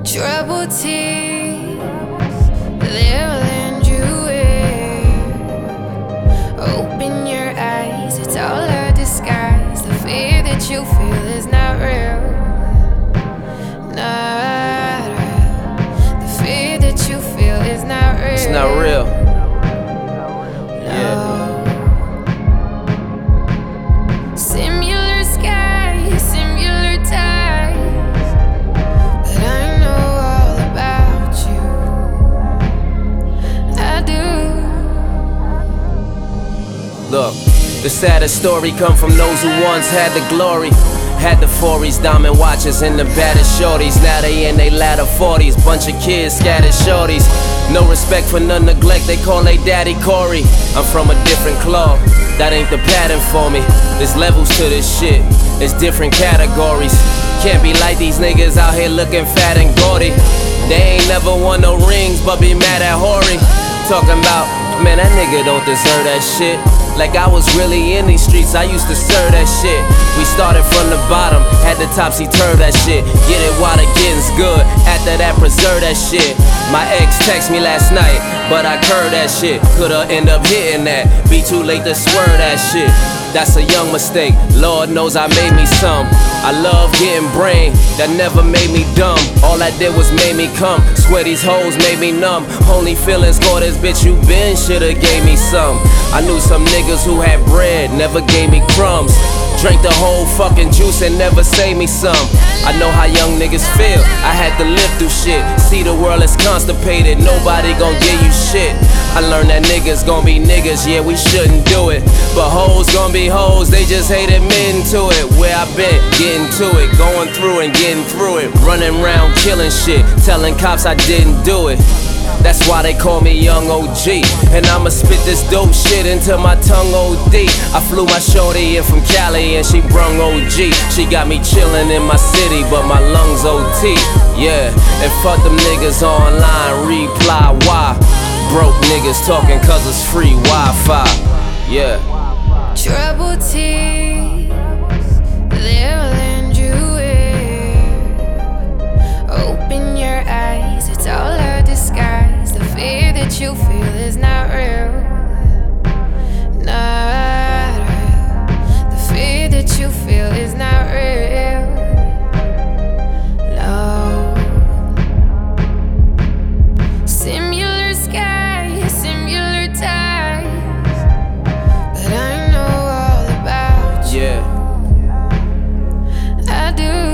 Trouble tears, they'll land you in. Open your eyes, it's all a disguise. The fear that you feel is not real, not real. The fear that you feel is not real. It's not real. No. Similar skies, similar tides, but I know all about you. I do. Look, the saddest story come from those who once had the glory. Had the 40s, diamond watches, and the baddest shorties. Now they in they latter 40s, bunch of kids, scattered shorties. No respect for none neglect, they call they daddy Corey. I'm from a different cloth, that ain't the pattern for me. There's levels to this shit, it's different categories. Can't be like these niggas out here looking fat and gaudy. They ain't never won no rings, but be mad at Hori. Talking about, man, that nigga don't deserve that shit. Like I was really in these streets, I used to serve that shit. We started from the bottom, had to topsy-turv that shit. Get it while the getting's good, after that preserve that shit. My ex text me last night, but I curved that shit. Coulda end up hitting that, be too late to swerve that shit. That's a young mistake, Lord knows I made me some. I love getting brain, that never made me dumb. All I did was made me come, swear these hoes made me numb. Only feelings for this bitch you been, shoulda gave me some. I knew some niggas who had bread, never gave me crumbs. Drank the whole fucking juice and never saved me some. I know how young niggas feel, I had to live through shit. See the world is constipated, nobody gon' give you shit. I learned that niggas gon' be niggas, yeah we shouldn't do it. But hoes gon' be hoes, they just hate admitting to it. Where I been, getting to it, going through and getting through it. Running around killing shit, telling cops I didn't do it. That's why they call me Young OG. And I'ma spit this dope shit into my tongue OD. I flew my shorty in from Cali and she brung OG. She got me chillin' in my city, but my lungs OT. Yeah, and fuck them niggas online, reply why. Broke niggas talking cause it's free Wi-Fi. Yeah. Trouble tears, they'll land you in. Open your eyes, it's all a disguise. The fear that you feel is not real, not real. The fear that you feel is not real, no. Similar skies, similar tides, but I know all about you. Yeah. I do.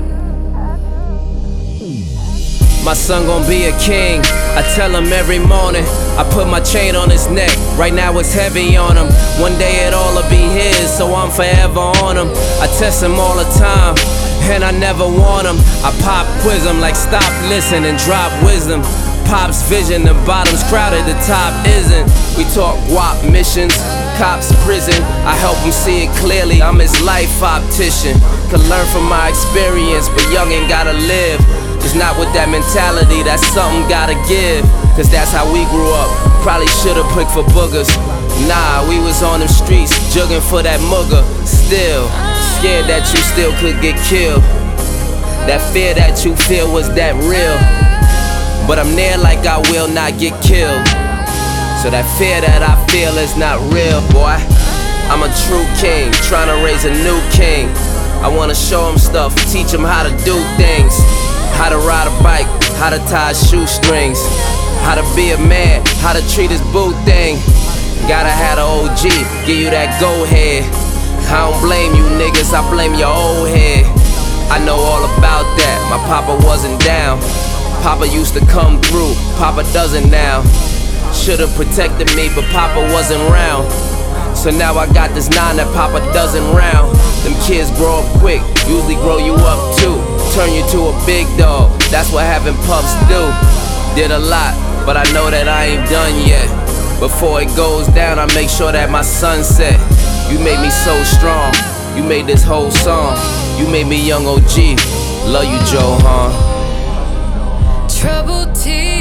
My son gon' be a king, I tell him every morning. I put my chain on his neck, right now it's heavy on him. One day it all'll be his, so I'm forever on him. I test him all the time, and I never want him. I pop quiz him like stop, listen, and drop wisdom. Pop's vision, the bottom's crowded, the top isn't. We talk WAP missions, cops prison. I help him see it clearly, I'm his life optician. Could learn from my experience, but young ain't gotta live. It's not with that mentality, that's something gotta give. Cause that's how we grew up, probably should've picked for boogers. Nah, we was on them streets, jugging for that mugger. Still, scared that you still could get killed. That fear that you feel, was that real? But I'm there like I will not get killed. So that fear that I feel is not real, boy. I'm a true king, trying to raise a new king. I wanna show him stuff, teach him how to do things. How to ride a bike, how to tie shoestrings. How to be a man, how to treat his boo thing. Gotta have the OG, give you that go head. I don't blame you niggas, I blame your old head. I know all about that, my papa wasn't down. Papa used to come through, Papa doesn't now. Should've protected me, but Papa wasn't round. So now I got this 9 that Papa doesn't round. Them kids grow up quick, usually grow you up too. Turn you to a big dog, that's what having pups do. Did a lot, but I know that I ain't done yet. Before it goes down, I make sure that my sun set. You made me so strong, you made this whole song. You made me Young OG, love you Joe, huh? Trouble tears.